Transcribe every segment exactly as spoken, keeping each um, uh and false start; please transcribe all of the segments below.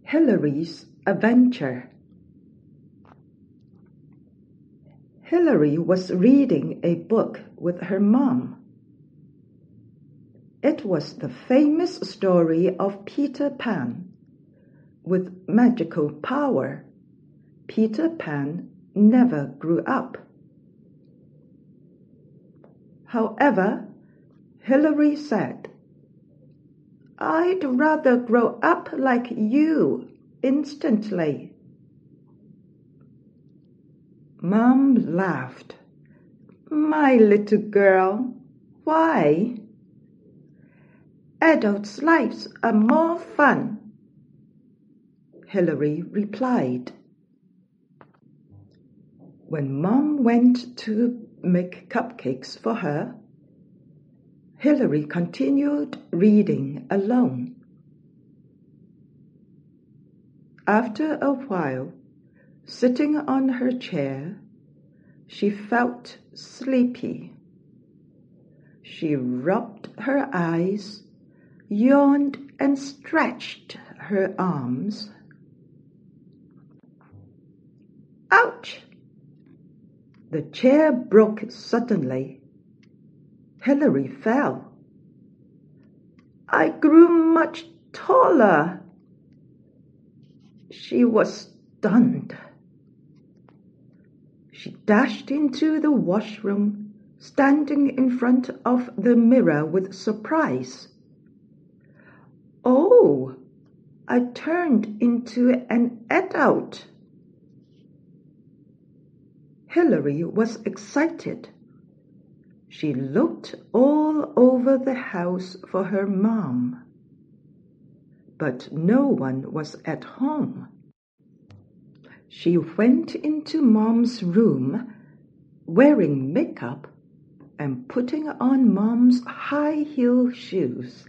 Hilary's Adventure. Hilary was reading a book with her mom. It was the famous story of Peter Pan. With magical power, Peter Pan never grew up. However, Hilary said, "I'd rather grow up like you instantly." Mom laughed. "My little girl, why?" "Adults' lives are more fun," Hilary replied. When Mom went to make cupcakes for her, Hilary continued reading alone. After a while, sitting on her chair, she felt sleepy. She rubbed her eyes, yawned, and stretched her arms. Ouch! The chair broke suddenly. Hilary fell. "I grew much taller." She was stunned. She dashed into the washroom, standing in front of the mirror with surprise. "Oh, I turned into an adult." Hilary was excited. She looked all over the house for her mom, but no one was at home. She went into Mom's room, wearing makeup and putting on Mom's high-heel shoes.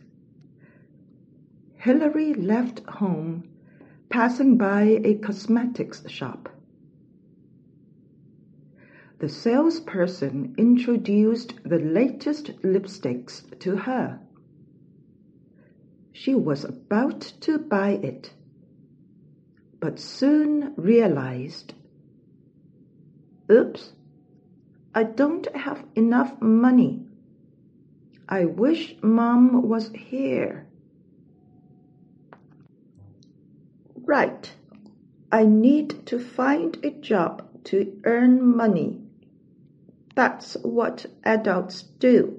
Hilary left home, passing by a cosmetics shop. The salesperson introduced the latest lipsticks to her. She was about to buy it, but soon realized, "Oops, I don't have enough money. I wish Mom was here." "Right, I need to find a job to earn money. That's what adults do."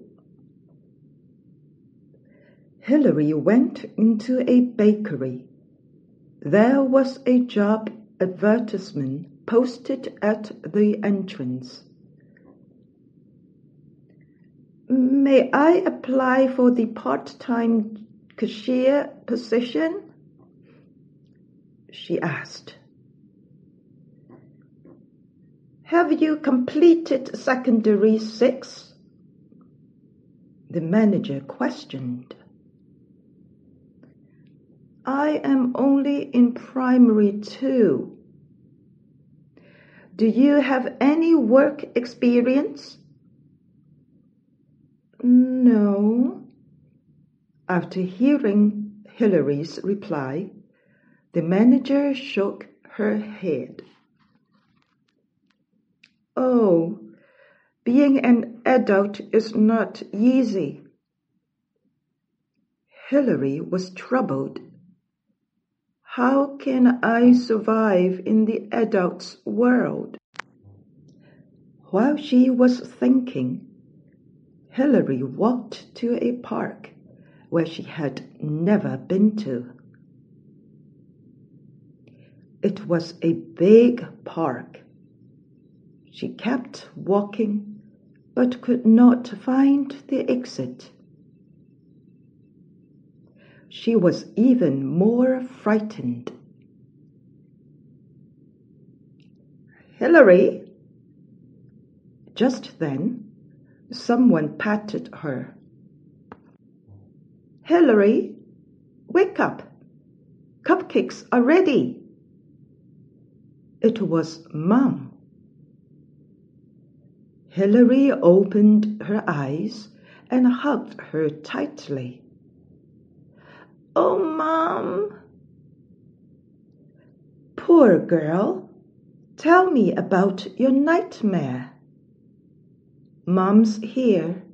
Hilary went into a bakery. There was a job advertisement posted at the entrance. "May I apply for the part-time cashier position?" she asked. "Have you completed secondary six?" the manager questioned. "I am only in primary two." "Do you have any work experience?" "No." After hearing Hilary's reply, the manager shook her head. "Oh, being an adult is not easy." Hilary was troubled. "How can I survive in the adult's world?" While she was thinking, Hilary walked to a park where she had never been to. It was a big park. She kept walking, but could not find the exit. She was even more frightened. "Hilary!" Just then, someone patted her. "Hilary, wake up! Cupcakes are ready." It was Mom. Hilary opened her eyes and hugged her tightly. "Oh, Mom!" Poor girl, tell me about your nightmare. Mom's here.